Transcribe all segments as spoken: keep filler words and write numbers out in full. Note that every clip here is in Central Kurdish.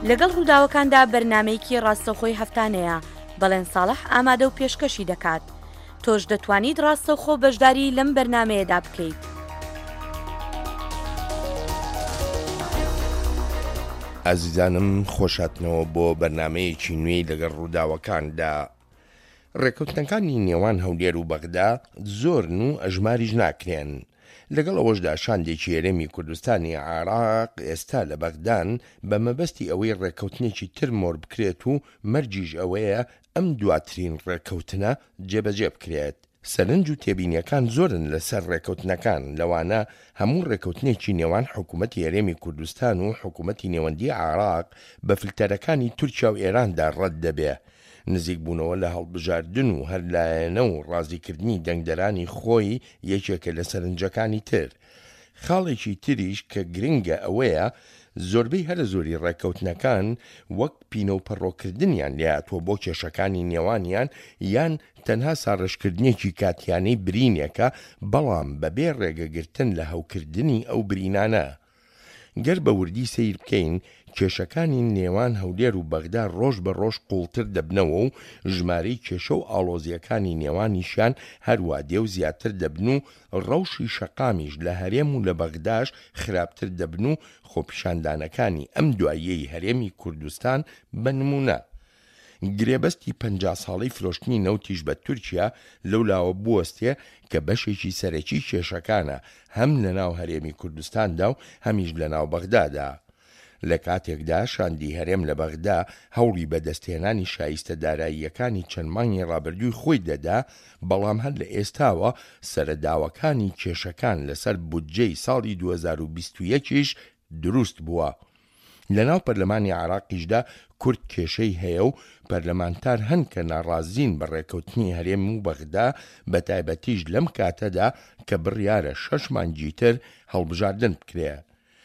لەگەڵ ڕووداوەکاندا بەرنامەیەکی ڕاستەوخۆی هەفتانەیە بەڵێن ساڵح ئامادە و پێشکەشی دەکات. تۆش دەتوانیت ڕاستەوخۆ بەشداری لەم بەرنامەیەدا بکەیت. ئازیزانم خۆشاتنەوە بۆ بەرنامەیەکی نوێی لەگەڵ ڕووداوەکاندا. ڕێکەوتنەکانی نێوان هەولێر و بەغدا زۆرن و ئەژماریش ناکرێن. لەگەڵ ئەوەشدا شاندێکی هەرێمی کوردستانی عێراق ئێستا لە بەغدان بە مەبەستی ئەوەی ڕێکەوتنێکی تر مۆر بکرێت و مەرجیش ئەوەیە ئەم دواترین ڕێکەوتنە جێبەجێ بکرێت. سەرنج و تێبینیەکان زۆرن لەسەر ڕێکەوتنەکان، لەوانە هەموو ڕێکەوتنێکی نێوان حکوومەتی هەرێمی کوردستان و حکوومەتی نێوەندی عێراق بە فلتەرەکانی تورکیا و ئێراندا ڕەت دەبێ. نزیک بوونەوە لە هەڵبژاردن و هەرلایەنە و ڕازیکردنی دەنگدەرانی خۆی یەکێکە لە سەرنجەکانی تر. خاڵێکی تریش کە گرنگە ئەوەیە زۆربەی هەرە زۆری ڕێکەوتنەکان وەک پینە و پەڕۆکردنیان لێهاتووە بۆ کێشەکانی نێوانیان یان تەنها ساڕێژکردنێکی کاتیانەی برینێکە، بەڵام بەبێ ڕێگەگرتن لە هەوکردنی ئەو برینانە. گەر بە وردی سیر بکەین، کێشەکانی نێوان هەولێر و بەغدا ڕۆژ بە ڕۆژ قوڵتر دەبنەوە و ژمارەی کێشە و ئاڵۆزیەکانی نێوانیشیان هەروە دێ و زیاتر دەبن و ڕەوشی شەقامیش لە هەرێم و لە بەغداش خراپتر دەبن و خۆپیشاندانەکانی ئەم دواییەی هەرێمی کوردستان بە نمونە. گرێبەستی پەنجا ساڵەی فرۆشتنی نەوتیش بە تورکیا لەولاوە بوەستێ کە بەشێکی سەرەکی کێشەکانە هەم لە ناو هەرێمی کوردستاندا و هەمیش لە ناو بەغدادا. لە کاتێکدا شاندی هەرێم لە بەغدا هەوڵی بەدەستێنانی شایستە داراییەکانی چەند مانگی ڕابردووی خۆی دەدا، بەڵام هەر لە ئێستاوە سەرەداوەکانی کێشەکان لەسەر بودجەی ساڵی دوو هەزار و بیست و یەکیش دروست بووە. لە ناو پەرلەمانی عێراقیشدا کورد کێشەی هەیە و پەرلەمانتار هەن کە ناڕازین بە ڕێکەوتنی هەرێم و بەغدا، بە تایبەتیش لەم کاتەدا کە بڕیارە شەش مانگی تر هەڵبژاردن بکرێ.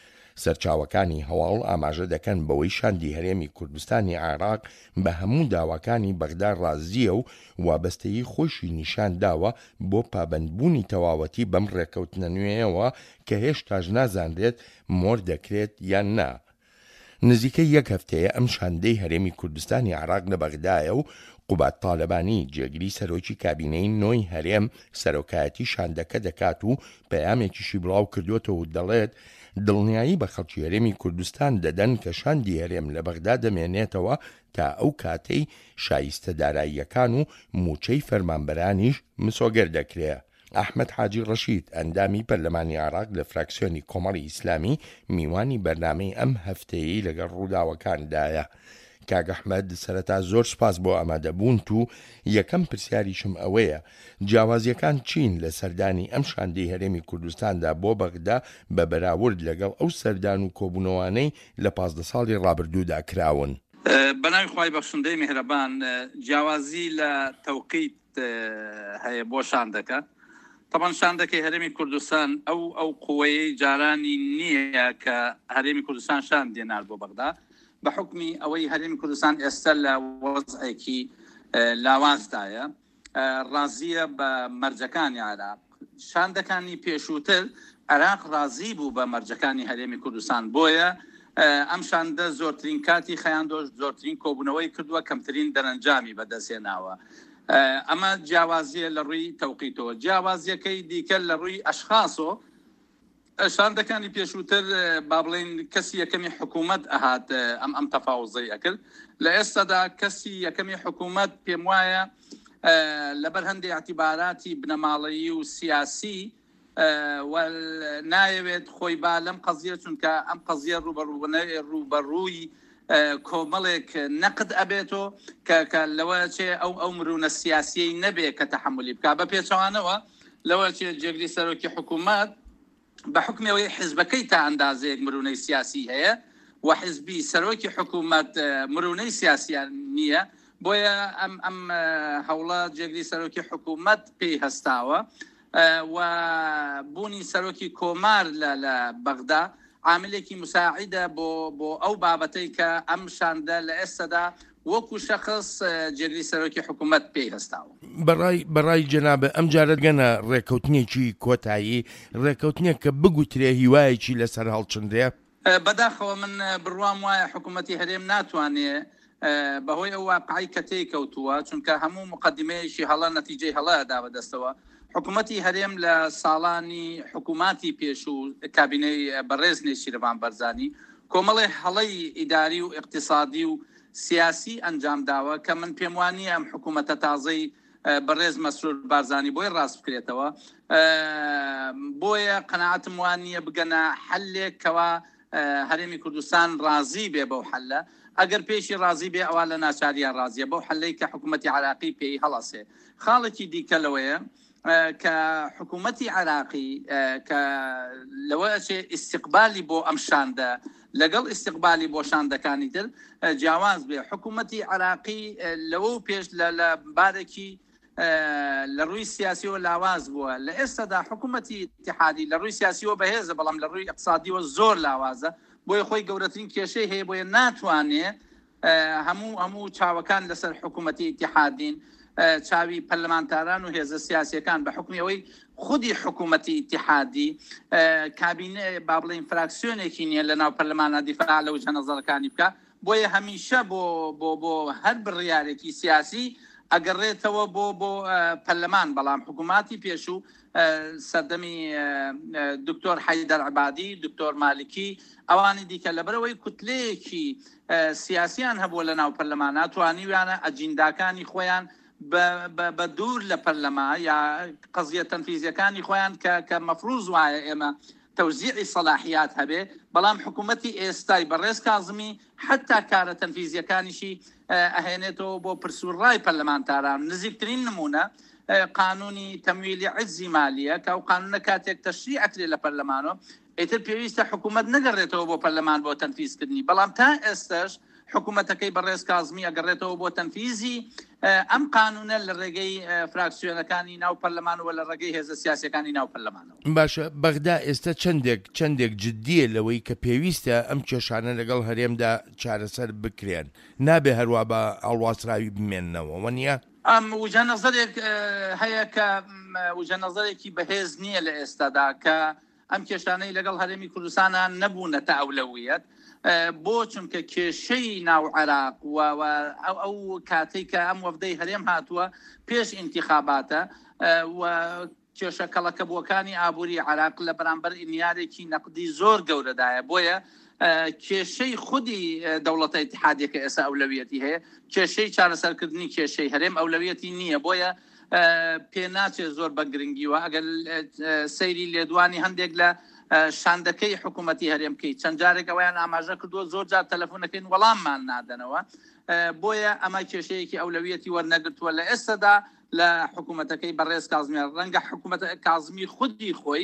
سەرچاوەکانی هەواڵ ئاماژە دەکەن بەوەی شاندی هەرێمی کوردستانی عێراق بە هەموو داواکانی بەغدا ڕازیە و وابەستەیی خۆشی نیشان داوە بۆ پابەندبوونی تەواوەتی بەم ڕێکەوتنە نوێیەوە کە هێشتاش نازانرێت مۆر دەکرێت یان نا. نزیکەی یەک هەفتەیە ئەم شاندەی هەرێمی کوردستانی عێراق لە بەغدایە و قوبات تاالبانی جێگیری سەرۆکی کابینەی نۆی هەرێم سەرۆکایەتی شاندەکە دەکات و پەیامێکیشی بڵاو کردوێتەوە و دەڵێت دڵنیایی بە خەڵکی هەرێمی کوردستان دەدەن کە شاندی هەرێم لە بەغدا دەمێنێتەوە تا ئەو کاتەی شایستە داراییەکان و موچەی فەرمانبەرانیش مسۆگەر دەکرێ. ئەحمەد حاجی ڕەشید ئەندامی پەرلەمانی عێراق لە فراکسیۆنی کۆمەڵی ئیسلامی میوانی بەرنامەی ئەم هەفتەیەی لەگەڵ ڕووداوەکاندایە. کاک ئەحمەد، سەرەتا زۆر سپاس بۆ ئامادەبوون و یەکەم پرسیاریشم ئەوەیە جیاوازیەکان چین لە سەردانی ئەم شاندەی هەرێمی کوردستاندا بۆ بەغدا بە بەراورد لەگەڵ ئەو سەردان و کۆبوونەوانەی لە پازدە ساڵی ڕابردوودا کراون. بەناوی خوای بەخشندەی میهرەبان، جیاوازی لە تەوقیت هەیە بۆ شاندەکە. طبعا شاندەکەی هەرێمی کوردستان ئەو ئەو قوەیەی جارانی نییە کە هەرێمی کوردستان شاند دێنار بۆ بەغدا، بە حکمی ئەوەی هەرێمی کوردستان ئێستا لە وەزعێکی لاوازدایە ڕازیە بە مەرجەکانی عێراق. شاندەکانی پێشووتر عێراق ڕازی بوو بە مەرجەکانی هەرێمی کوردستان، بۆیە ئەم شاندە زۆرترین کاتی خەیاندۆش، زۆرترین کۆبوونەوەی کردووە، کەمترین دەرەنجامی بەدەستێناوە. ئەمە جیاوازیە لە ڕووی تەوقیتەوە. جیاوازیەکەی دیکە لە ڕووی ئەشخاصۆ، شاندەکانی پێشووتر با بڵێن کەسی یەکەمی حکوومەت ئەهات ئەم ئەم تەفاوزەی ئەکرد. لە ئێستادا کەسی یەکەمی حکوومەت پێم وایە لەبەر هەندێک اعتیباراتی بنەماڵەیی و سیاسی نایەوێت خۆی با لەم قەزیە، چونکە ئەم قەزیە ڕوبەڕووی کۆمەڵێک نەقد ئەبێتەوە کە لەوە چێ ئەو ئەو مرونە سیاسیەی نەبێ کە تەحملی بکا. بە پێچەوانەوە لەوە چێ جێگری سەرۆکی حکوومەت بە حکمەوەی حیزبەکەی تا ئەندازەیەک مرونەی سیاسی هەیە و حیزبی سەرۆکی حکوومەت مرونەی سیاسیان نییە، بۆیە ئەم ئەم هەوڵە جێگری سەرۆکی حکوومەت پێی هەستاوە و بوونی سەرۆکی کۆمار لە بەغدا عاملێکی مساعدە بۆ بۆ ئەو بابەتەی کە ئەم شاندە لە ئێستادا وەکو شەخص جێگری سەرۆکی حکوومەت پێی هەستاوە. بەڕای جەنابە ئەم جارە گەنە ڕێکەوتنێکی کۆتایی، ڕێکەوتنێک کە بگوترێ هیوایەکی لەسەر هەڵچندێ. بەداخەوە من بڕوام وایە حکوومەتی هەرێم ناتوانێت بەهۆی ئەو واقعی کە تێکەوتووە چونکە هەموو مقدمەیەکی هەڵە نەتیجەی هەڵەدا بەدەستەوە حکوومەتی هەرێم لە ساڵانی حکووماتی پێش و کابینەی بەڕێز نێچیرەوان بەرزانی کۆمەڵی هەڵەی ئیداری و اقتصادی و سیاسی ئەنجام داوە کە من پێم وانیە ئەم حکوومەتە تازەی بەڕێز مەسرور بارزانی بۆی ڕاست بکرێتەوە بۆیە قەناعەتم وانیە بگەنە حلێکەوە هەرێمی کوردستان ڕازی بێ بەو حلە ئەگەر پێشی ڕازی بێ ئەوە لە ناچاریان ڕازیە بەو حلەی کە حکوومەتی عراقی پێی هەڵەسێ خاڵێکی دیکە لەوەیە کە حکوومەتی عراقی کە لەوە ئیستیقبالی بۆ ئەم شاندە لەگەڵ ئیستیقبالی بۆ شاندەکانی تر جیاواز بێ حکوومەتی عراقی لەوە پێش لە بارێکی لە ڕووی سیاسیەوە لاواز بووە لە ئێستادا حکوومەتی اتحادی لە ڕووی سیاسیەوە بەهێزە بەڵام لە ڕووی اقتصادیەوە زۆر لاوازە بۆیە خۆی گەورەترین کێشەی هەیە بۆیە ناتوانێت هەموو هەموو چاوەکان لەسەر حکوومەتی اتحادین چاوی پەرلەمانتاران و هێزە سیاسیەکان بە حکمی ئەوەی خودی حکوومەتی اتحادی کابینە با بڵێن فراکسیۆنێکی نییە لە ناو پەرلەمانە دیفاع لەو جەنەزەرەکانی بکە بۆیە هەمیشە بۆ بۆ بۆ هەر بڕیارێکی سیاسی ئەگەڕێتەوە بۆ بۆ پەرلەمان بەڵام حکووماتی پێشوو سەردەمی دکتۆر حەیدەر عەبادی دکتۆر مالکی ئەوانی دیکە لەبەرەوەی کوتلەیەکی سیاسیان هەبووە لە ناو پەرلەمان توانیویانە ئەجینداکانی خۆیان بە دوور لە پەرلەما یا قەزیە تەنفیزیەکانی خۆیان کە مەفروض وایە ئێمە تەوزیعی سەلاحیات هەبێ بەڵام حکوومەتی ئێستای بەڕێز کاظمی حتا کارە تەنفیزیەکانیشی ئەهێنێتەوە بۆ پرسوڕای پەرلەمانتاران نزیکترین نمونە قانونی تەمویلی عزی مالیە کە ئەو قانونە کاتێک تەشریع ئەکرێ لە پەرلەمانەوە ئیتر پێویستە حکوومەت نەگەڕێتەوە بۆ پەرلەمان بۆ تەنفیزکردنی بەڵام تا ئێستاش حکوومەتەکەی بەڕێز کاظمی ئەگەڕێتەوە بۆ تەنفیزی ئەم قانونە لە ڕێگەی فراکسیۆنەکانی ناو پەرلەمانەوە لە ڕێگەی هێزە سیاسیەکانی ناو پەرلەمانەوە باشە بەغدا ئێستا چەندێک چەندێک جددیە لەوەی کە پێویستە ئەم کێشانە لەگەڵ هەرێمدا چارەسەر بکرێن نابێ هەروە بە ئەڵواسراوی بمێننەوە وەنیە ئەم وجە نەزەرێک هەیە کە وجە نەزەرێکی بەهێز نییە لە ئێستادا کە ئەم کێشانەی لەگەڵ هەرێمی کوردستانان نەبوونەتە ئەولەویەت بۆ چونکە کێشەی ناو عێراق ئەو کاتێک کە ئەم وەفدەی هەرێم هاتووە پێش ئینتیخاباتە و کێشە کەڵەکەبووەکانی ئابووری عێراق لە بەرامبەر ئینیارێکی نەقدی زۆر گەورەدایە بۆیە کێشەی خودی دەوڵەتە ئیتحادیە کە ئێستا ئەولەویەتی هەیە کێشەی چارەسەرکردنی کێشەی هەرێم ئەولەویەتی نییە بۆیە پێ ناچێت زۆر بە گرنگیوە ئەگەر سەیری لێدوانی هەندێک لە شاندەکەی حکوومەتی هەرێم بکەیت چەند جارێک ئەویان ئاماژە کردووە زۆر جار تەلەفۆنەکەین وەڵاممان نادەنەوە بۆیە ئەمە کێشەیەکی ئەولەویەتی وەرنەگرتووە لە ئێستادا لە حکوومەتەکەی بەڕێز کاظمی ڕەنگە حکوومەت کاظمی خودی خۆی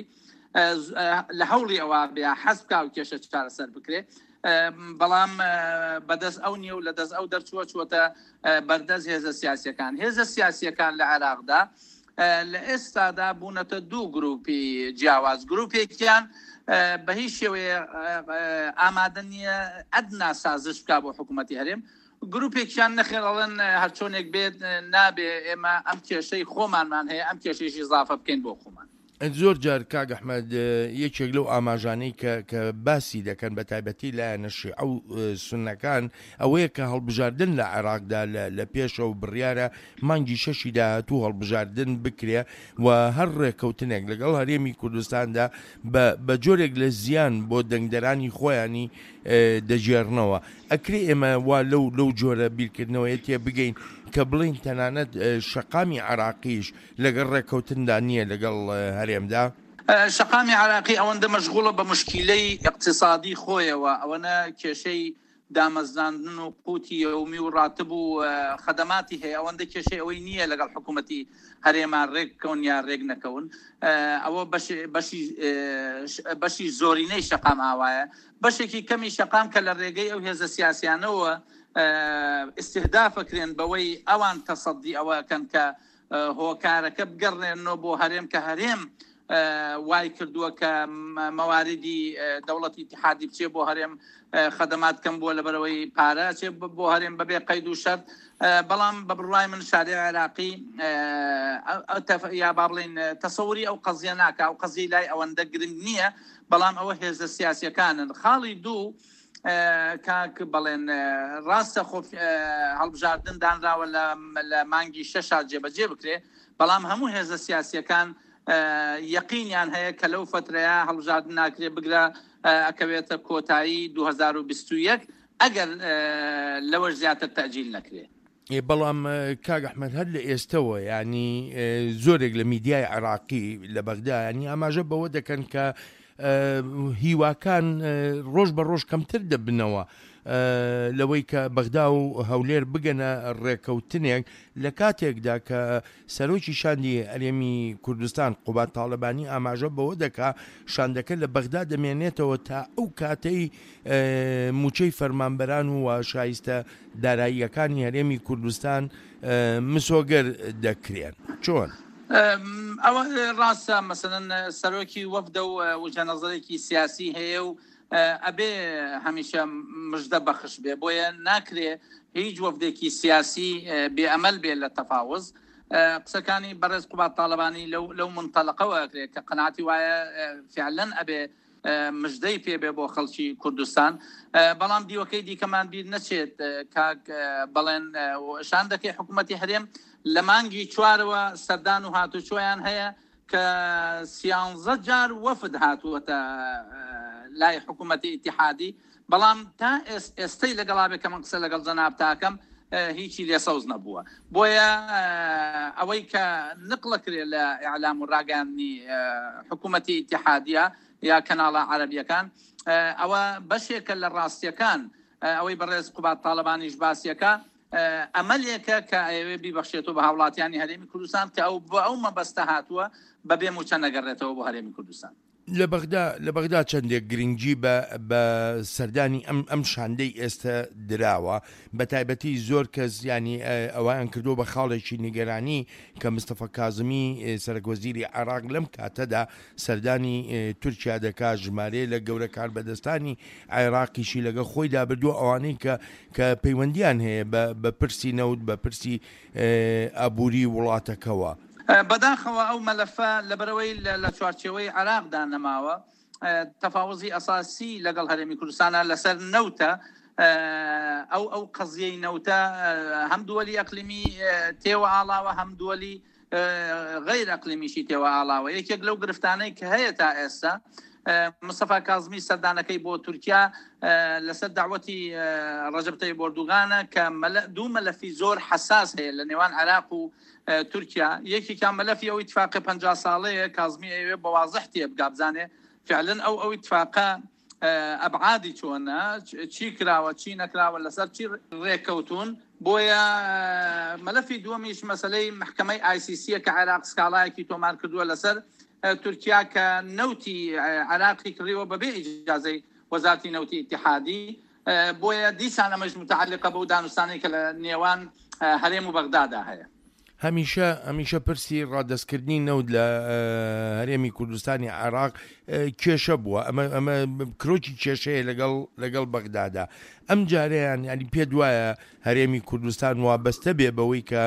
لە هەوڵی ئەوە بیا حەزب کا و کێشە چارەسەر بکرێ بەڵام بەدەست ئەو نیە و لە دەست ئەو دەرچووە چوەتە بەردەست هێزە سیاسیەکان هێزە سیاسیەکان لە عێراقدا لە ئێستادا بوونەتە دوو گروپی جیاواز گروپێکیان بە هیچ شێوەیە ئامادە نییە ئەدنا سازش بکا بۆ حکوومەتی هەرێم گروپێکیان نەخێڵەن هەر چۆنێک بێت نابێ ئێمە ئەم کێشەی خۆمانمان هەیە ئەم کێشەیەشی زافە بکەین بۆ خۆمان زۆر جار کاک ئەحمەد یەکێک لەو ئاماژانەی کە باسی دەکەن بە تایبەتی لایەنە شیعە و سوننەکان ئەوەیە کە هەڵبژاردن لە عێراقدا لە پێشەوە بڕیارە مانگی شەشی داهاتوو هەڵبژاردن بکرێ و هەر ڕێکەوتنێک لەگەڵ هەرێمی کوردستاندا بە جۆرێک لە زیان بۆ دەنگدەرانی خۆیانی دەژێڕنەوە ئەکرێ ئێمە وا لەو لەو جۆرە بیرکردنەوەی تێ بگەین کە بڵین تەنانەت شەقامی عراقیش لەگەڵ ڕێکەوتندا نییە لەگەڵ هەرێمدا شەقامی عراقی ئەوەندە مەشغوڵە بە مشکیلەی اقتصادی خۆیەوە ئەوەنە کێشەی دامەزاندن و قوتی یومی و ڕاتب و خەدەماتی هەیە ئەوەندە کێشەی ئەوەی نییە لەگەڵ حکوومەتی هەرێمان ڕێککەون یا ڕێک نەکەون ئەوە بەشی زۆرینەی شەقام ئاوایە بەشێکی کەمی شەقام کە لە ڕێگەی ئەو هێزە سیاسیانەوە استهدافەکرێن بەوەی ئەوان تەسەدی ئەوەکەن کە هۆکارەکە بگەڕێنەوە بۆ هەرێم کە هەرێم وای کردووە کە مەواردی دەوڵەتی اتحادی بچێ بۆ هەرێم خەدەمات کەم بووە لەبەرەوەی پارە چێ بۆ هەرێم بەبێ قەید و شەرت بەڵام بە بڕوای من شارێ عێراقی یا با بڵێن تەسەوری ئەو قەزیە ناکە ئەو قەزیە لای ئەوەندە گرنگ نییە بەڵام ئەوە هێزە سیاسیەکانن. خاڵی دوو کاک بەڵێن ڕاستە خۆ هەڵبژاردن دانراوە لە مانگی شەشا جێبەجێ بکرێ، بەڵام هەموو هێزە سیاسیەکان یەقینیان هەیە کە لەو فترەیە هەڵبژاردن ناکرێ بگرە ئەکەوێتە کۆتایی دوو هەزار و بیست و یەک ئەگەر لەوە زیاتر تەجیل نەکرێ. بەڵام کاک ئەحمەد هەر لە ئێستەوە ینی زۆرێک لە میدیای عێراقی لە بەغدا ینی ئاماژە بەوە دەکەن کە هیواکان ڕۆژ بە ڕۆژ کەمتر دەبنەوە لەوەی کە بەغدا و هەولێر بگەنە ڕێکەوتنێک لە کاتێکدا کە سەرۆکی شاندی هەرێمی کوردستان قوبات تاڵەبانی ئاماژە بەوە دەکا شاندەکە لە بەغدا دەمێنێتەوە تا ئەو کاتەی موچەی فەرمانبەران و شایستە داراییەکانی هەرێمی کوردستان مسۆگەر دەکرێن. چۆن؟ ئەوە ڕاستە مەسەلەن سەرۆکی وەفدە و وجهەنەزەرێکی سیاسی هەیە و ئەبێ هەمیشە مژدە بەخش بێ، بۆیە ناکرێ هیچ وەفدێکی سیاسی بێئەمەل بێ لە تەفاوز. قسەکانی بەڕێز قوبات تاڵەبانی لەو منتەڵقەوە ئەکرێت کە قەناعەتی وایە فعلەن ئەبێ مژدەی پێ بێ بۆ خەڵکی کوردستان، بەڵام دیوەکەی دیکەمان بیر نەچێت کاک بەڵێن شان دەکەی حکوومەتی هەرێم لە مانگی چوارەوە سەردان و هاتوچۆیان هەیە کە سیانزە جار وەفد هاتووەتە لای حکوومەتی ئیتیحادی، بەڵام تا ئێستەی لەگەڵابێت کە من قسە لەگەڵ جەناب تاکەم هیچی لێسەوز نەبووە. بۆیە ئەوەی کە نقلەکرێ لە ئیعلام و ڕاگەاندنی حکوومەتی ئیتیحادیە یا کەناڵە عەرەبیەکان ئەوە بەشێکە لە ڕاستیەکان ئەوەی بەڕێز قوبات تاڵەبانیش باسیەکە ئەمەلێکە کە ئەوێ بیبەخشێتەوە بە هاوڵاتیانی هەرێمی کوردستان کە ئەو بە ئەو مەبەستە هاتووە بەبێ موچە نەگەڕێتەوە بۆ هەرێمی کوردستان. لە بەغدا لە بەغدا چەندێک گرنگجی بە سەردانی ئەم ئەم شاندەی ئێستا دراوە، بە تایبەتی زۆر کەس ینی ئەویان کردو بە خاڵێکی نیگەرانی کە مستەفا کازمی سەرۆکوەزیری عێراق لەم کاتەدا سەردانی تورکیا دەکا ژمارە لە گەورە کاربەدەستانی عێراقیشی لەگە خۆی دابردووە ئەوانەی کە کە پەیوەندیان هەیە بە پرسی نەوت بە پرسی ئابووری وڵاتەکەوە. بەداخەوە ئەو مەلەفە لەبەرەوەی لە چوارچێوەی عێراقدا نەماوە، تەفاوزی ئەساسی لەگەڵ هەرێمی کوردستانە لەسەر نەوتە. ئەو ئەو قەزیەی نەوتە هەم دووەلی ئەقلیمی تێوە ئاڵاوە، هەم دووەلی غەیر ئەقلیمیشی تێوە ئاڵاوە. یەکێک لەو گرفتانەی کە هەیە تا ئێستا مستەفا کازمی سەردانەکەی بۆ تورکیا لەسەر داوەتی ڕەجەب تەیب ئەردوغانە کە دوو مەلەفی زۆر حەساس هەیە لە نێوان عێراق و تورکیا. یەکێکیان مەلەفی ئەو ئیتفاقی پەنجا ساڵەیە کازمی ئەوێ بە واضح تێ بگا بزانێ فعلەن ئەو ئەو ئیتفاقە ئەبعادی چۆنە، چی کراوە چی نەکراوە، لەسەر چی ڕێکەوتون. بۆیە مەلەفی دووەمیش مەسەلەی محکەمەی آی سی سیە کە عێراق سکاڵایەکی تۆمار کردووە لەسەر تورکیا کە نەوتی عێراقی کڕیوە بەبێ ئیجازەی وەزارەتی نەوتی ئیتیحادی. بۆیە دیسان ئەمەش متعلقە بەو دانوستانەی کە لە نێوان هەرێم و بەغدادا هەیە. هەمیشە هەمیشە پرسی ڕادەستکردنی نەوت لە هەرێمی کوردستانی عێراق کێشە بووە، ئەمە ئەمە کرۆکی کێشەیە لەگەڵ لەگەڵ بەغدادا. ئەم جارەیان ینی پێ وایە هەرێمی کوردستان وابەستە بێ بەوەی کە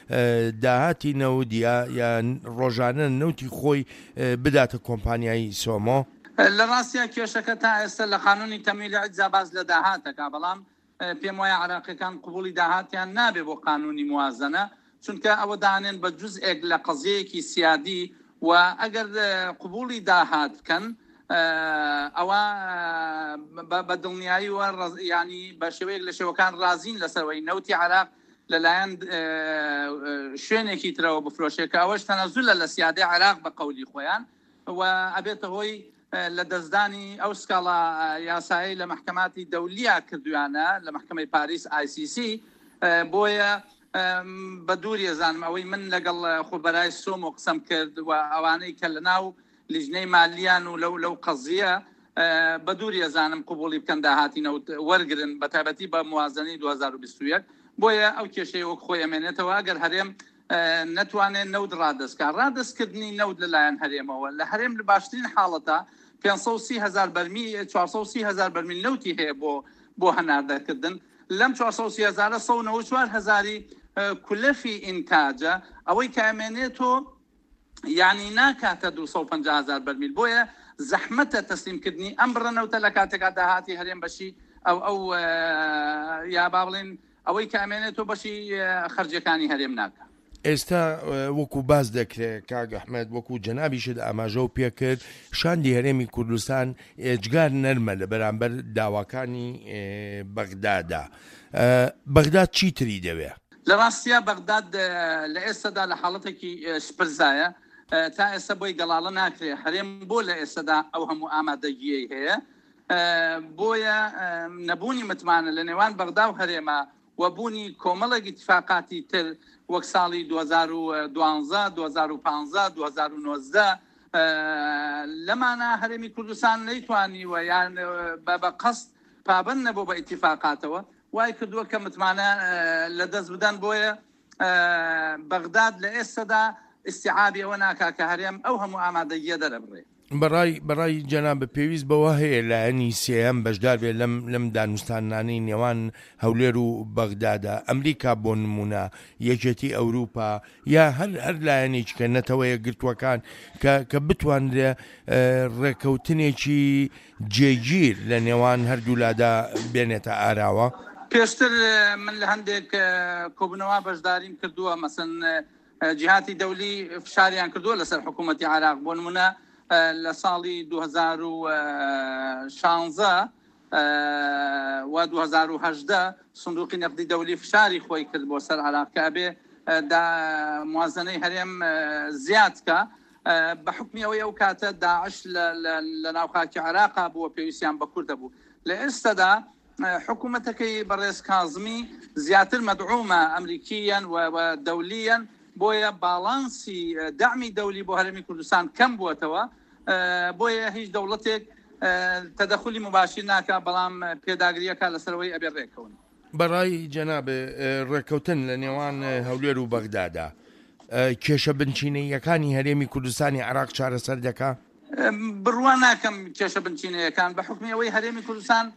داهاتی نەوت یا ڕۆژانە نەوتی خۆی بداتە کۆمپانیای سۆمۆ؟ لە ڕاستیا کێشەکە تا ئێستا لە قانونی تەمویلی عجزا باز لە داهاتەکە، بەڵام پێم وایە عێراقیەکان قبوڵی داهاتیان نابێ بۆ قانونی موازنە، چونکە ئەوە دانێن بە جزئێک لە قەزیەیەکی سیادی و ئەگەر قبوڵی داهات بکەن ئەوە بە دڵنیایی و ینی بە شێوەیەک لە شێوەکان رازین لەسەرەوەی نەوتی عێراق لەلایەن شوێنێکی ترەوە بفرۆشێکە ئەوەش تەنەزولە لە سیادی عێراق بە قەولی خۆیان و ئەبێتە هۆی لە دەستدانی ئەو سکاڵا یاسایی لە محکەماتی دەولیا کردویانە لە محکەمەی پاریس آی سی سی. بۆیە بە دووری زانم ئەوەی من لەگەڵ خۆبەرای سۆم و قسەم کرد و ئەوانەی کە لە ناو لیژنەی مالیان و لەو لەو قەزیە بە دووری زانم قبوڵی بکەن داهاتینەوت وەرگرن بە تایبەتی بە موازنەی دوو هەزار و بیست و یەک. بۆیە ئەو کێشەی وەک خۆی ئەمێنێتەوە ئەگەر هەرێم نەتوانێت نەوت ڕادەستکە ڕادەستکردنی نەوت لەلایەن هەرێمەوە لە هەرێم لە باشترین حاڵەتە پێنج سەد و سی هەزار بەرمیل چوار سەد و سی هەزار بەرمیل نەوتی هەیە بۆ بۆ هەناردەکردن. لەم چوار سەد و سی هەزارە سەد و نەوە و چوار هەزاری کولەفی ئینتاجە ئەوەی کامێنێتۆ یعنی ناکاتە دوو سەد و پەنجا هەزار بەرمیل. بۆیە زەحمەتە تەسلیمکردنی ئەم بڕەنەوتە لە کاتێکا داهاتی هەرێم بەشی ئەو ئەو یا با بڵێن ئەوەی کە ئەمێنێتەوە بەشی خەرجەکانی هەرێم ناکە. ئێستا وەکو باز دەکرێت کاک ئەحمەد وەکو جەنابیشت ئاماژە و پێکرد شاندی هەرێمی کوردستان ئێجگار نەرمە لە بەرامبەر داواکانی بەغدادا. بەغداد چیتری دەوێت؟ لە ڕاستیە بەغداد لە ئێستادا لە حاڵەتێکی شپرزایە تا ئێستا بۆی گەڵاڵە ناکرێت هەرێم بۆ لە ئێستادا ئەو هەموو ئامادەگیەی هەیە بۆیە نەبوونی متمانە لە نێوان بەغدا و هەرێمە وەبوونی کۆمەڵێک اتفاقاتی تر وەک ساڵی دوو هەزار و دوانزە دوو هەزار و پانزە دوو هەزار و نۆزدە لەمانە هەرێمی کوردستان نەیتوانیوە یان بە قەست پابند نەبوو بە ئیتیفاقاتەوە وای کردووە کە متمانە لە دەست بدەن بۆیە بەغداد لە ئێستادا استیعابی ئەوە ناکا کە هەرێم ئەو هەموو ئامادەگیە دەرەبڕێ. بەڕای بەڕای جەناب پێویست بەوە هەیە لایەنی سێەم بەشدار بێت لەم لەم دانوستانانەی نێوان هەولێر و بەغدادا ئەمریکا بۆ نمونە یەکێتی ئەوروپا یا هەر هەر لایەنێککە نەتەوەیە گرتوەکان کە بتوانرێ ڕێکەوتنێکی جێگیر لە نێوان هەردوولادا بێنێتە ئاراوە. پێشتر من لە هەندێک کۆبنەوە بەشداریم کردووە مەسەن جیهاتی دەولی فشاریان کردووە لەسەر حکوومەتی عێراق بۆ نمونە لە ساڵی دوو هەزار و شانزە و دوو هەزار و هەژدە سندوقی نەقدی دەولی فشاری خۆی کرد بۆ سەر عێراق کە ئەبێ موازنەی هەرێم زیادکە بە حکمی ئەوەی ئەو کاتە داعش لە ناوخاکی عێراقا بووە پێویستیان بە کوردە بوو. لە ئێستادا حکوومەتەکەی بەڕێز کاظمی زیاتر مەدعومە ئەمریکیەن و دەولیەن بۆیە باڵانسی دعمی دەولی بۆ هەرێمی کوردستان کەم بووەتەوە بۆیە هیچ دەوڵەتێک تەدەخلی مباشر ناکە بەڵام پێداگریەکە لەسەرەوەی ئەبێ ڕێکەون. بەڕای جەناب ڕێکەوتن لە نێوان هەولێر و بەغدادا کێشە بنچینەیەکانی هەرێمی کوردستانی عێراق چارەسەر دەکا؟ بڕوان ناکەم کێشە بنچینەیەکان بە حکمی ئەوەی هەرێمی کوردستان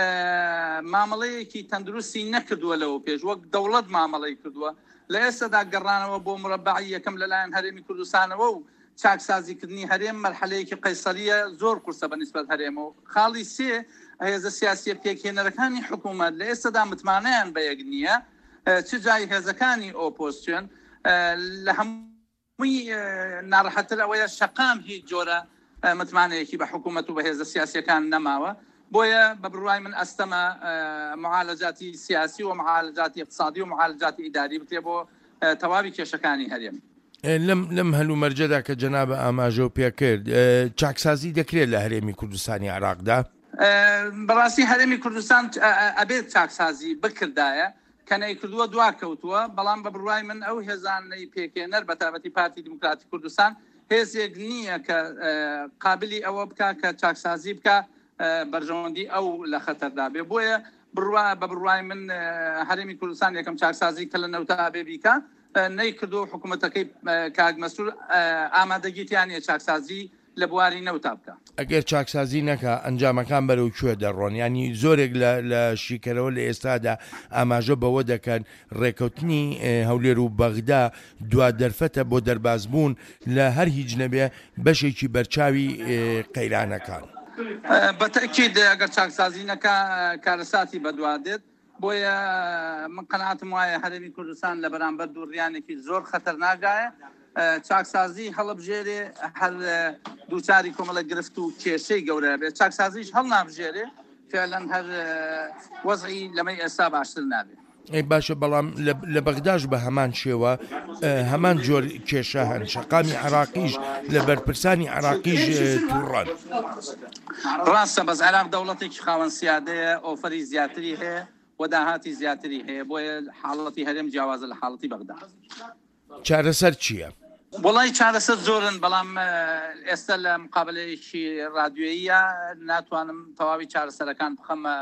مامەڵەیەکی تەندروستی نەکردووە لەوە پێش وەک دەوڵەت مامەڵەی کردووە لە ئێستادا گەڕانەوە بۆ مربعی یەکەم لەلایەن هەرێمی کوردستانەوە و چاکسازیکردنی هەرێم مەرحەلەیەکی قەیسەریە زۆر قورسە بەنسبەت هەرێمەوە. خاڵی سێ هێزە سیاسی پێکهێنەرەکانی حکوومەت لە ئێستادا متمانەیان بە یەک نییە چ جای هێزەکانی ئۆپۆزیسیۆن لە هەمووی ناڕەحەتر ئەوەیە شەقام هیچ جۆرە متمانەیەکی بە حکوومەت و بە هێزە سیاسیەکان نەماوە بۆیە بە بڕوای من ئەستەمە معالەجاتی سیاسی و معالەجاتی اقتصادی و معالەجاتی ئیداری بکرێ بۆ تەواوی کێشەکانی هەرێم. لەم لەم هەلو مەرجەدا کە جەنابە ئاماژە و پێکرد چاکسازی دەکرێت لە هەرێمی کوردستانی عێراقدا؟ بەڕاستی هەرێمی کوردستان ئەبێت چاکسازی بکردایە کە نەیکردووە دواکەوتووە بەڵام بە بڕوای من ئەو هێزانەی پێکهێنەر بە تایبەتی پارتی دیموکراتی کوردستان هێزێک نییە کە قابلی ئەوە بکە کە چاکسازی بکە بەرژەوەندی ئەو لە خەتەردا بێ بۆیە بڕوا بە بڕوای من هەرێمی کوردستان یەکەم چاکسازی کە لە نەوتا بێ بیکە نەیکردو حکوومەتەکەی کاک مەسعود ئامادەگیتیانە چاکسازی لە بواری نەوتا بکە. ئەگەر چاکسازی نەکە ئەنجامەکان بەرەو کوێ دەڕۆن ینی زۆرێک لە شیکەرەوە لە ئێستادا ئاماژە بەوە دەکەن ڕێکەوتنی هەولێر و بەغدا دوا دەرفەتە بۆ دەربازبوون لە هەر هیچ نەبێ بەشێکی بەرچاوی قەیرانەکان. بەتەکید ئەگەر چاکسازی نەکە کارەساتی بەدوادێت بۆیە من قەناعەتم وایە هەرێمی کوردستان لە بەرامبەر دووڕیانێکی زۆر خەتەرناکایە چاکسازی هەڵبژێرێ هەر دووچاری کۆمەڵە گرفت و کێشەی گەورە بێت چاکسازیش هەڵ نابژێرێ فعلەن هەر وەزعی لەمەی ئێستا باشتر نابێت. ئەی باشە بەڵام لە بەغداش بە هەمان شێوە هەمان جۆر کێشە هەن شەقامی عێراقیش لە بەرپرسانی عێراقیش تووڕەن. ڕاستە بەس عێراق دەوڵەتێکی خاوەن سیادەیە ئۆفەری زیاتری هەیە و داهاتی زیاتری هەیە بۆیە حاڵەتی هەرێم جیاوازە لە حاڵەتی بەغدا. چارەسەر چییە؟ وڵی چارەسەر زۆرن بەڵام ئێستا لە مقابلەیەکی رادیۆییە ناتوانم تەواوی چارەسەرەکان بخەمە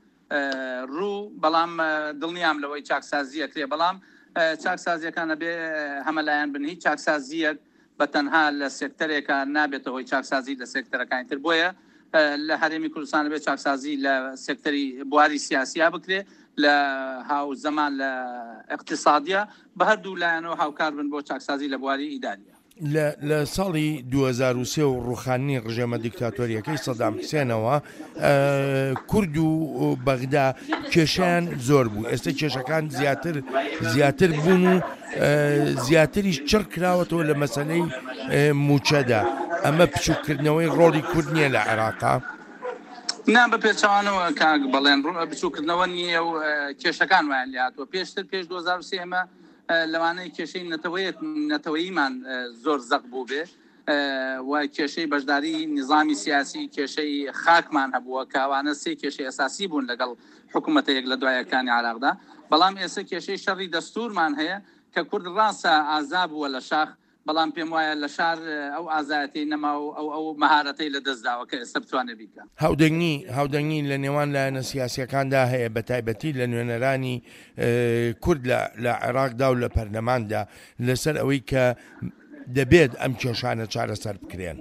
ڕوو بەڵام دڵنیام لەوەی چاکسازیە کرێ بەڵام چاکسازیەکانە بێ هەمەلایەن بن هیچ چاکسازیەک بە تەنها لە سێکتەرێکە نابێتەوەی چاکسازی لە سێکتەرەکانی تر بۆیە لە هەرێمی کوردستان بێت چاکسازی لە سێکتەری بواری سیاسیا بکرێ لە هاو زەمان لە اقتصادیە بە هەردوو لایەنەوە هاوکار بن بۆ چاکسازی لە بواری ئیداریە. لە ساڵی دوو هەزار و سێ و ڕوخانی ڕژێمە دیکتاتۆریەکەی سەدام حوسێنەوە کورد و بەغدا کێشیان زۆر بوو. ئێستا کێشەکان زیاتر زیاتر بوون و زیاتریش چڕ کراوەتەوە لە مەسەلەی موچەدا. ئەمە بچووکردنەوەی ڕۆڵی کورد نییە لە عێراقا؟ نا بە پێچوانەوە کاک بەڵێن بچووکردنەوە نییە و کێشەکان وایان لاتوە. پێشتر پێش دوو هەزار و سێ ئەمە لەوانەیە کێشەی نەتەوەییمان زۆر زەق بوو بێ و کێشەی بەشداری نظامی سیاسی کێشەی خاکمان هەبووە کاوانە سێ کێشەی ئەساسی بوون لەگەڵ حکوومەتەیەک لە دوایەکانی عێراقدا. بەڵام ئێستا کێشەی شەڕی دەستورمان هەیە کە کورد ڕاستە ئازا بووە لە شاخ، بەڵام پێم وایە لە شار ئەو ئازایەتی نەما و ئەو ئەو مەهارەتەی لە دەستداوە کە ئێستا بتوانێت بیکە. هاودەنگی هاودەنگی لە نێوان لایەنە سیاسیەکاندا هەیە، بە تایبەتی لە نوێنەرانی کورد لە عێراقدا و لە پەرلەماندا لەسەر ئەوەی کە دەبێت ئەم کێشانە چارەسەر بکرێن.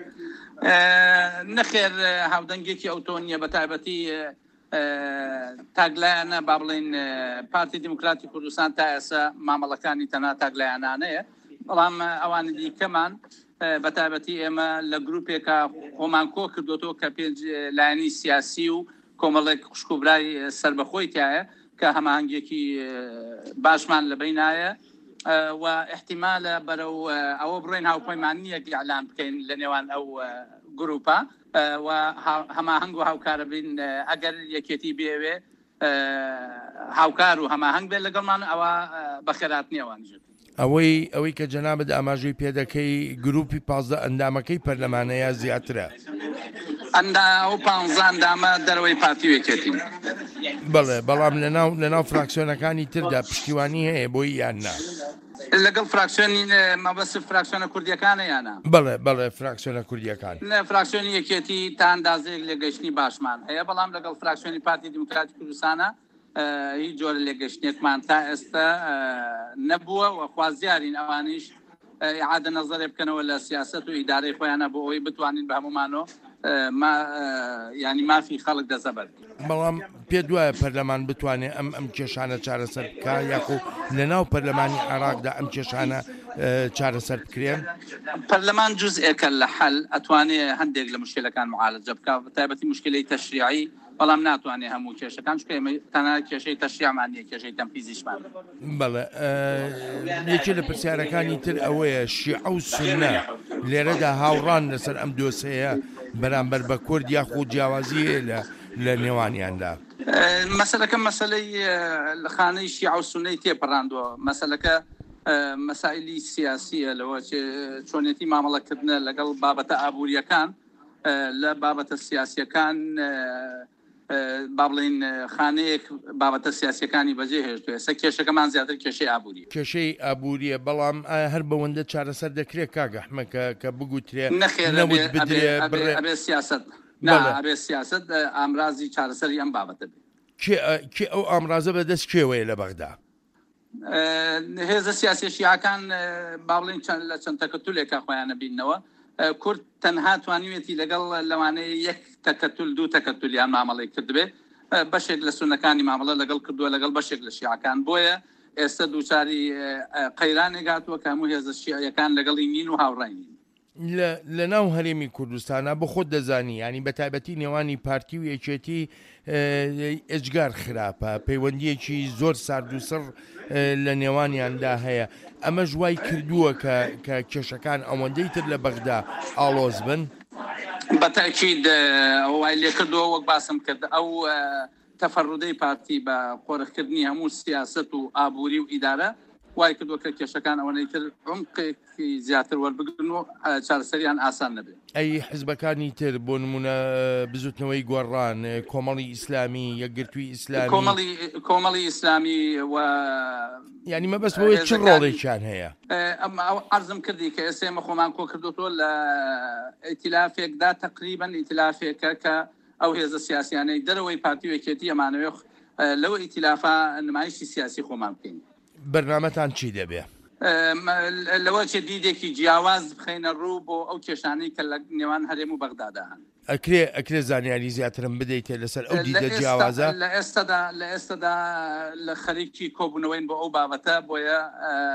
نەخێر هاودەنگێکی ئەوتۆ نییە، بە تایبەتی تاگلایەنە با بڵێن پارتی دیموکراتی کوردستان تا ئێستا مامەڵەکانی تەنها تاگلایەنانەیە، بەڵام ئەوانی دیکەمان بە تایبەتی ئێمە لە گروپێکە خۆمان کۆ کردوەوە کە پێنج لایەنی سیاسی و کۆمەڵێک خوشکوبرای سربەخۆی تایە کە هەماهنگێکی باشمان لەبینایە و احتیمالە بەرەو ئەوە بڕێن هاوپەیمانیەک ئیعلان بکەین لە نێوان ئەو گروپە و هەماهنگ و هاوکارە بین. ئەگەر یەکێتی بێوێ هاوکار و هەماهنگ بێت لەگەڵمان ئەوە بەخێرات نیەوانژێت. ئەوەی ئەوەی کە جەنابەت ئاماژەی پێدەکەی گروپی پازدە ئەندامەکەی پەرلەمانەیە زیاترە؟ ئەندا ئەو پانزە ئەندامە دەرەوەی پارتی وێکێتین. بەڵێ، بەڵام لەناو لەناو فراکسیۆنەکانی تردا پشتیوانی هەیە بۆی یان نا؟ لەگەڵ فراکسیۆنی مەبەست فراکسیۆنە کوردیەکانە یانە؟ بەڵێ بەڵێ فراکسیۆنە کوردیەکان. فراکسیۆنی یەکێتی تا ئەندازەیەک لێگەشتنی باشمان هەیە، بەڵام لەگەڵ فراکسیۆنی پارتی دیموکراتی کوردستانە هیچ جۆرە لێگەشتنێکمان تا ئێستا نەبووە و خوازیارین ئەوانیش ئیعادە نەزەرێ بکەنەوە لە سیاست و ئیدارەی خۆیانە بۆ ئەوەی بتوانین بە هەمومانەوە ینی مافی خەڵک دەزەبەر. بەڵام پێ دوایە پەرلەمان بتوانێت ئەم ئەم کێشانە چارەسەر بکە، یاخۆ لەناو پەرلەمانی عێراقدا ئەم کێشانە چارەسەر بکرێن؟ پەرلەمان جوزئێکە لە حەل ئەتوانێت هەندێک لە مشکلەکان معالەجە بکە، بەتایبەتی مشکلەی تەشریعی، بەڵام ناتوانێت هەموو کێشەکان چکە تەنها کێشەی تەشریعمان نیە، کێشەی تەنفیزیشمان. بەڵێ، یەکێ لە پرسیارەکانی تر ئەوەیە شیعە و سوننە لێرەدا هاوڕان لەسەر ئەم دۆسەیە بەرامبەر بە کورد یاخۆ جیاوازی لە نێوانیاندا؟ مەسەلەکە مەسەلەی لە خانەی شیعە و سوننەی تێپەڕاندووە. مەسەلەکە مەسائلی سیاسیە، لەوە چۆنێتی مامەڵەکردنە لەگەڵ بابەتە ئابوووریەکان لە بابەتە سیاسیەکان با بڵێن خانەیەک بابەتە سیاسیەکانی بەجێ هێشتووە. ئێستا کێشەکەمان زیاتر کێشەی ئابووری کێشەی ئابووریە، بەڵام هەر بەوەندە چارەسەر دەکرێت کاگە ئەحمەکە کە بگوترێ نەخێت بدرێ سیاست نابێ سیاست ئامرازی چارەسەری ئەم بابەتە بێت. کێ ئەو ئامرازە بەدەست کێوەیە لە بەغدا؟ هێزە سیاسی شیعەکان با بڵێن لە چەند تەکەتولێکە خۆیانە بینەوە. کورد تەنها توانیوێتی لەگەڵ لەوانەیە یەک تەکەتول دوو تەکەتولیان مامەڵەی کردبێ، بەشێک لە سونەکانی مامەڵە لەگەڵ کردووە لەگەڵ بەشێک لە شیعەکان. بۆیە ئێستا دووچاری قەیرانێک هاتووە کە هەموو هێزە شیعەکان لەگەڵی نین و هاوڕێین. لە ناو هەرێمی کوردستانە بۆ خۆت دەزانی، ینی بە تایبەتی نێوانی پارتی و یەکێتی ئەجگار خراپە، پەیوەندیەکی زۆر سارد و سڕ لە نێوانیاندا هەیە. ئەمە ژوای کردووە کە کێشەکان ئەوەندەی تر لە بەغدا ئاڵۆز بن؟ بەتاکید ئەوای لێ کردووە، وەک باسم کرد ئەو تەفەڕودەی پارتی بە قۆرەخکردنی هەموو سیاست و ئابووری و ئیدارە وای کردووە کە کێشەکان ئەوەنەی تر عمقێکی زیاتر وەربگرن و چارەسەریان ئاسان نەبێت. ئەی حیزبەکانی تر بۆ نمونە بزوتنەوەی گۆڕان، کۆمەڵی ئیسلامی، یەکگرتووی ئیسلامی، کۆمەڵی ئیسلامی و ینی مەبەست بۆی چ ڕۆڵێکیان هەیە؟ ئەم عەرزم کردی کە ئێستا ئێمە خۆمان کۆ کردوتەوە لە ئیتیلافێکدا تەقریبەن ئیتیلافێکە کە ئەو هێزە سیاسیانەی دەرەوەی پارتی وێکێتی ئەمانەوێ لەوە ئیتیلافە نمایشی سیاسی خۆمان بکەین. بەرنامەتان چی دەبێ؟ لەوە چێ دیدێکی جیاواز بخەینە ڕوو بۆ ئەو کێشانەی کە لە نێوان هەرێم و بەغدادا هەن. ئەکرێ ئەکرێ زانیاری زیاترم بدەیتێ لەسەر ئەو دیدە جیاوازە؟ لە ئێستادا لە ئێستادا لە خەریکی کۆبوونەوەین بۆ ئەو بابەتە، بۆیە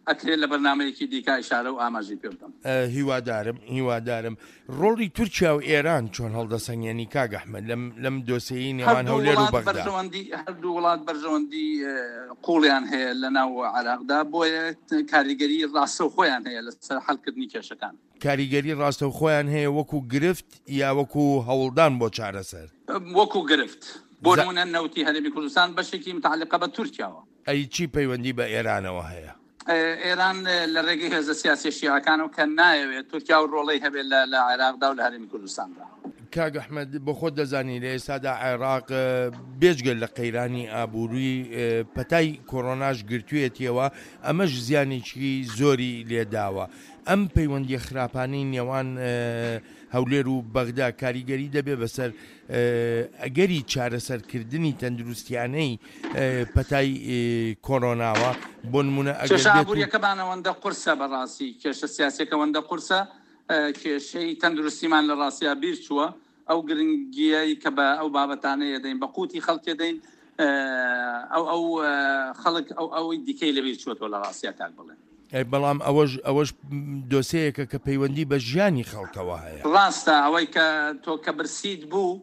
ئەکرێت لە بەرنامەیەکی دیکە ئیشارە و ئاماژی پێ بدەم. هیوادارم هیوادارم ڕۆڵی تورکیا و ئێران چۆن هەڵدەسەنگێنی کاک ئەحمەد لەم دۆسیەی نێوان هەولێر و بەغدا؟ هەردوو وڵات بەرژەوەندی قوڵیان هەیە لە ناو عێراقدا، بۆیە کاریگەری ڕاستەوخۆیان هەیە لەسەر حەڵکردنی کێشەکان. کاریگەری ڕاستەوخۆیان هەیە وەکو گرفت یا وەکو هەوڵدان بۆ چارەسەر؟ وەکو گرفت. بۆ نمونە نەوتی هەرێمی کوردستان بەشێکی متعلقە بە تورکیاوە. ئەی چی پەیوەندی بە ئێرانەوە هەیە؟ ئێران لە ڕێگەی هێزە سیاسی شیعەکانەوە کە نایەوێت تورکیا و ڕۆڵەی هەبێت لە عێراقدا و لە هەرێمی کوردستاندا. کاک ئەحمەد بۆ خۆت دەزانی لە ئێستادا عێراق بێجگەل لە قەیرانی ئابووروی پەتای کۆڕۆناش گرتوویەتیەوە، ئەمەش زیانێکی زۆری لێداوە. ئەم پەیوەندی خراپانەی نێوان هەولێر و بەغدا کاریگەری دەبێ بەسەر ئەگەری چارەسەرکردنی تەندروستیانەی پەتای کۆڕۆناوە. بۆ نمونە ئەگەربووریەکەبانەوەندە قورسە بەڕاستی کێشە سیاسەکەوەندە قورسە، کێشەی تەندروستیمان لە ڕاستیا بیر چووە، ئەو گرنگیەی کە بە ئەو بابەتانەیە دەین بە قوتی خەڵکێ دەین ئەو ئەو خەڵک ئەو ئەوەی دیکەی لەبیر چووەوە لە ڕاستیا کاک بڵێن. بەڵام ئەوەش ئەوەش دۆسەیەکە کە پەیوەندی بە ژیانی خەڵکەوە هەیە. ڕاستە ئەوەی کە تۆ کە برسیت بوو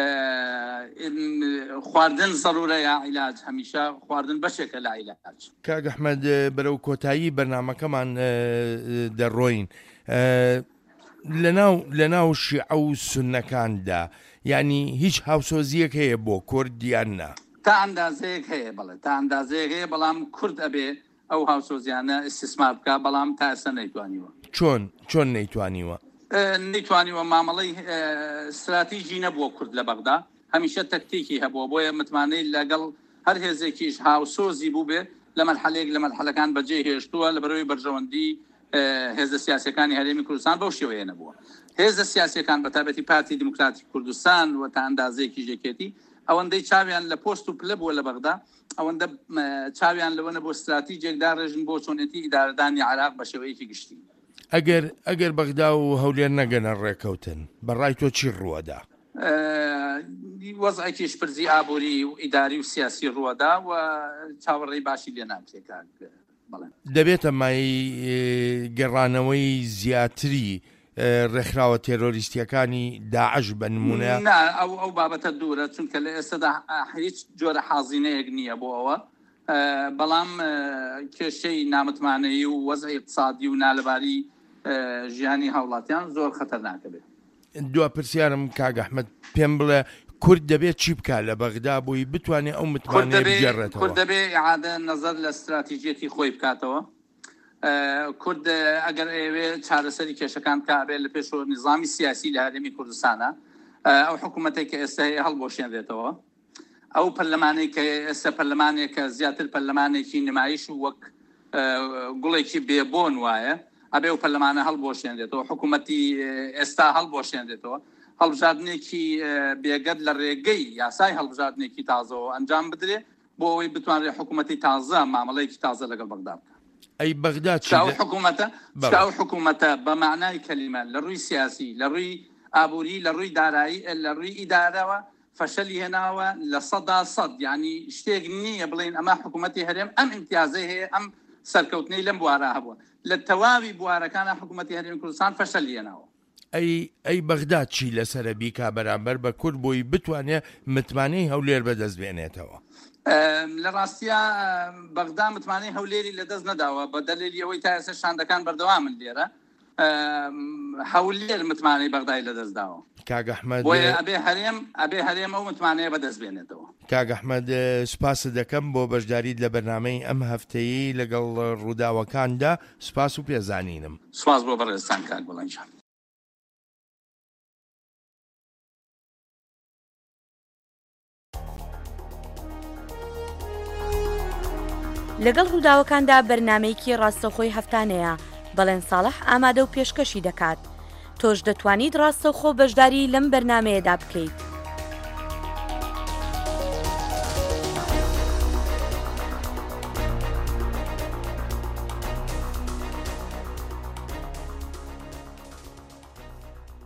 خواردن ضرورەیە، عیلاج هەمیشە خواردن بەشێکە لە عیلاج. کاک ئەحمەد بەرەو کۆتایی بەرنامەکەمان دەڕۆین. لە ناو شیعە و سوننەکاندا یعنی هیچ هاوسۆزیەک هەیە بۆ کورد یان نا؟ تا ئەندازەیەک هەیە، بەڵێ تا ئەندازەیەک هەیە، بەڵام کورد ئەبێ ئەو هاوسۆزیانە ئیستیسمار بکە، بەڵام تا ئێستا نەیتوانیوە. چۆن چۆن نەیتوانیوە؟ نەیتوانیوە. مامەڵەی استراتیژی نەبووە کورد لە بەغدا، هەمیشە تەکتیکی هەبووە، بۆیە متمانەی لەگەڵ هەر هێزێکیش هاوسۆزی بوو بێ لە مەرحەلەیەک لە مەرحەلەکان بەجێ هێشتووە لە بەرەوەی بەرژەوەندی هێزە سیاسەکانی هەرێمی کوردستان بەو شێوەیە نەبووە. هێزە سیاسەکان بە تایبەتی پارتی دیموکراتی کوردستان و تا ئەندازەیەکی ژێکێتی ئەوەندەی چاویان لە پۆست و پلە بووە لە بەغدا، ئەوەندە چاویان لەوەنە بۆ استراتیجێکدا ڕێژن بۆ چۆنێتی ئیدارەدانی عێراق بە شێوەیەکی گشتی. ئەگەر ئەگەر بەغدا و هەولێر نەگەنە ڕێکەوتن بەڕای تۆ چی ڕووەدا؟ وەزعێکیش پرزی ئابووری و ئیداری و سیاسی ڕووەدا و چاوەڕێی باشی لێ ناکرێت. دەبێتە مای گەڕانەوەی زیاتری ڕێکخراوە تێرۆریستیەکانی داعش بە نمونە؟ ئەو ئەو بابەتە دوورە، چونکە لە ئێستادا هیچ جۆرە حازینەیەک نییە بۆ ئەوە، بەڵام کێشەی نامتمانەیی و وەزعی اقتصادی و نالەباری ژیانی هاوڵاتیان زۆر خەتەرناکە بێت. دوا پرسیارم کاک ئەحمەد پێم بڵێ کورد دەبێت چی بکات لە بەغدا بۆی بتوانێت ئەو متمانەیە بگێڕێتەوە؟ کورد دەبێت ئیعادە نەزەر لە استراتیژیەتی خۆی بکاتەوە. کورد ئەگەر ئێوێ چارەسەری کێشەکان کابێ لە پێشەوە نظامی سیاسی لە هەرێمی کوردستانە، ئەو حکوومەتێک کە ئێستا هەیە هەڵبۆشێنرێتەوە. ئەو پەرلەمانێک کە ئێستا پەرلەمانێک کە زیاتر پەرلەمانێکی نمایش و وەک گوڵێکی بێبۆن وایە، ئەبێ و پەرلەمانە هەڵبۆشێنرێتەوە، حکوومەتی ئێستا هەڵبۆشێنرێتەوە، هەڵبژاردنێکی بێگەد لە ڕێگەی یاسای هەڵبژاردنێکی تازەوە ئەنجام بدرێ بۆ ئەوەی بتوانێت حکوومەتی تازە مامەڵەیەکی تازە لەگەڵ بەغدا بکات. ئەی بەغدا حکوومەتە چاو حکوومەتە بە معنای کەلیمە لە ڕووی سیاسی، لە ڕووی ئابووری، لە ڕووی دارایی، لە ڕووی ئیدارەوە فەشەلی هێناوە لە سەدا سەد. یعنی شتێک نییە بڵێن ئەمە حکوومەتی هەرێم ئەم ئیمتیازەی هەیە، ئەم سەرکەوتنەی لەم بوارە هەبووە، لە تەواوی بوارەکانە حکوومەتی هەرێمی کوردستان فەشەلی هێناوە. ئەی ئەی بەغدا چی لەسەرە بیکا بەرامبەر بە کورد بۆی بتوانێت متمانەی هەولێر بەدەست بێنێتەوە؟ لە ڕاستیە بەغدا متمانەی هەولێری لەدەست نەداوە بە دەلیلی ئەوەی تا ئێستا شاندەکان بەردەوامن لێرە. هەولێر متمانەی بەغدای لەدەست داوە. کاک ئەحمەد بۆیە ئەبێ هەرێم ئەبێ هەرێم ئەو متمانەیە بەدەست بێنێتەوە. کاک ئەحمەد سوپاست دەکەم بۆ بەشداریت لە بەرنامەی ئەم هەفتەیی لەگەڵ ڕووداوەکاندا. سوپاس و پێزانینم. سوپاس بۆ بەڕێستان کاک بڵەنجان. لەگەڵ ڕووداوەکاندا بەرنامەیەکی ڕاستەوخۆی هەفتانەیە بەڵێن ساڵح ئامادە و پێشکەشی دەکات. تۆش دەتوانیت ڕاستەوخۆ بەشداری لەم بەرنامەیەدا بکەیت.